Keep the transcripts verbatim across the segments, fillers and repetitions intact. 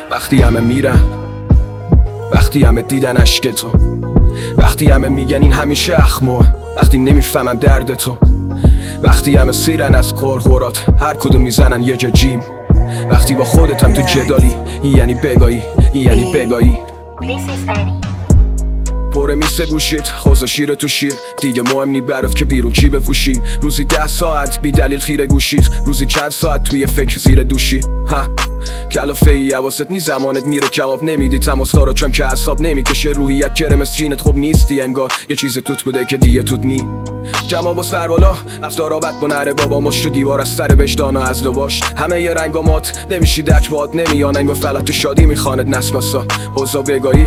وقتی همه میرن، وقتی همه دیدن عشق تو، وقتی همه میگن این همیشه اخمو، وقتی نمیفهمن درد تو، وقتی همه سیرن از قرقرات هر کدوم میزنن یه جا جیم، وقتی با خودتم تو جدالی این یعنی بگایی، این یعنی بگایی. پره میسه گوشید خوزا شیر تو شیر، دیگه مهم نی برات که بیرون چی بفوشی. روزی ده ساعت بی دلیل خیره گوشید، روزی چند ساعت توی فکر زیر دوشی. ها کلافه ای حواست نی زمانت میره جواب نمیدی تماسا رو، چون که اعصاب نمیکشه روحیت کرمس چینت خوب نیستی، انگار یه چیز توت بوده که دیگه توت نی. جمع با سر بالا افطار آبت با نره بابا، مشت و دیوار از سر وجدان و از لباش، همه یه رنگ و مات نمیشی دک باد نمیان، انگار فلت و شادی میخواند نسمسا حوزا بگایی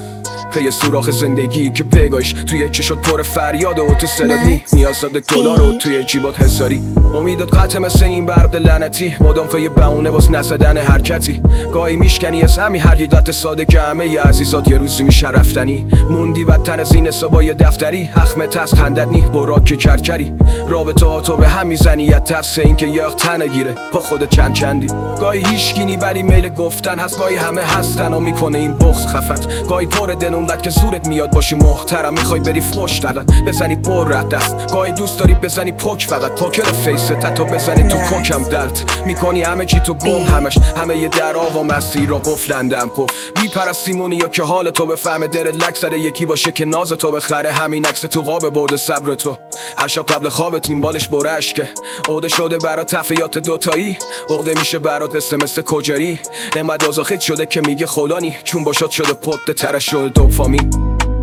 پی سوراخ زندگی که بگاش توی چشات پر فریاد و تو سلبی نیاز داده دلار رو توی جیبات حساری. امیدت قطع مثل این برق لعنتی، مدام فی بهونه واس نزدن حرکتی، گاهی میشکنی از همین حقیقت ساده که همه ی عزیزات یه روزی میشه رفتنی. موندی بدتر از این حسابای دفتری، حخمت از خندت نی براک که کرکری، رابطه ها تو به هم میزنی یه ترس این که یه تنه گیره با خودت چند چندی. گاهی هیشگینی ولی میل گفتن هست، گاهی همه هستن و میکنه این بغض خفت، گاهی پر دنوندت که زورت میاد باشی محترم، میخوای بری فوش دادن بزنی پر رد دست، گاهی دوست داری بزنی پک فقط پاکر فیست تا بزنی تو کوکم درد میکنی همه چی تو گم، همش همه یه در و مسیر را قفلندم پف میپرستیمونی یا که حال تو بفهمه درد لک زده یکی باشه که ناز تو بخره، همین عکس تو قاب برده صبر تو هر شب قبل خوابت این بالش بره اشکه عقده شده برات تفیات دوتایی، عقده میشه برات مثل مثل کجاری، نمد آزاخت شده که میگه خلانی چون باشد شده پد ترش شده دوپامین.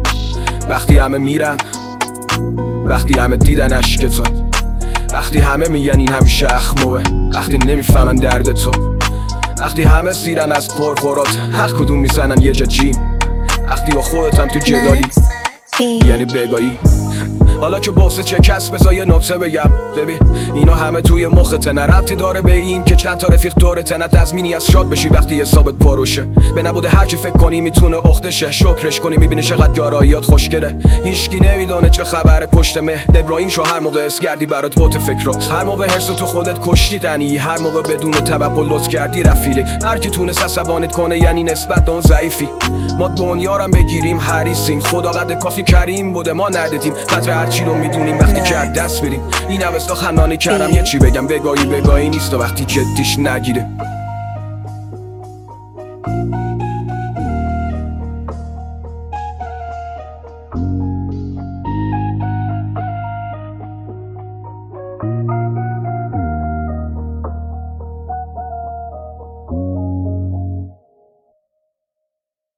وقتی همه میرن، وقتی همه دیدن عشق تو، وقتی همه میگن این همیشه اخموه، وقتی نمیفهمن درد تو، وقتی همه سیرن از قرقرات هر کدوم میزنن یه جا جیم، وقتی با خودتم تو جدالی یعنی بگایی. حالا که باسه چه کس بذار یه نکته بگم، ببین اینا همه توی مخته، نه ربطی داره به این که چند تا رفیق دورته، نه تضمینی از شاد بشی وقتی حسابت پروشه، به نبوده هر چی فکر کنی میتونه اختشه، شکرش کنی میبینی چقدر گراییات خوشگله، هیچکی نمیدونه چه خبره پشت مهد ابراهیم شو، هر موقع اسگردی برات بوت فکرات، هر موقع حرص تو خودت کشتی دنی، هر موقع بدون توقع لطف کردی رفیقی، هر کی تونست عصبانیت کنه یعنی نسبت به اون ضعیفی. ما دنیا رو بگیریم حریصیم، خدا قد کافی کریم بوده ما ندیدیم، قدر هر چی رو میدونیم وقتی که دست بریم. این اوستا خنانی کردم یه چی بگم، بگایی بگایی نیست و وقتی جدیش نگیره.